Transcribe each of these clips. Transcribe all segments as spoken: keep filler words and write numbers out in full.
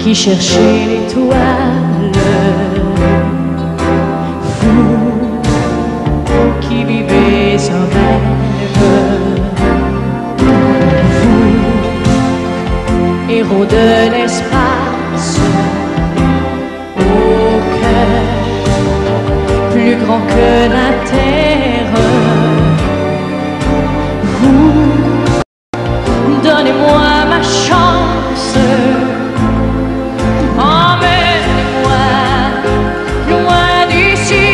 qui cherchez l'étoile, vous qui vivez sans rêve, vous, héros de l'espace, au cœur plus grand que la terre, vous, donnez-moi ma chance. Emmenez-moi loin d'ici.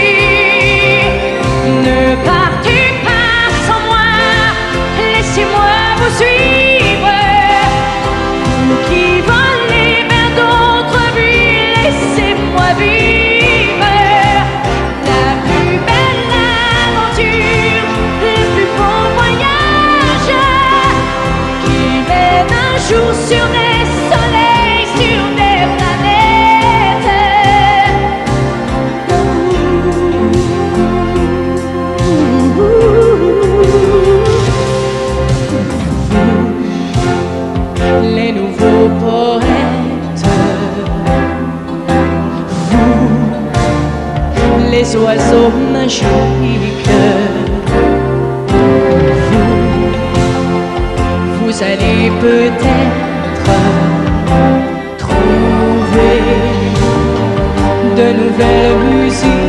Ne partez pas sans moi, laissez-moi vous suivre. Vous qui volez vers d'autres vies, laissez-moi vivre la plus belle aventure, le plus beau voyage qui mène un jour sur des soleils, sur des planètes. Vous, les nouveaux poètes, vous, les oiseaux magiques, vous, vous allez peut-être trouver de nouvelles musiques.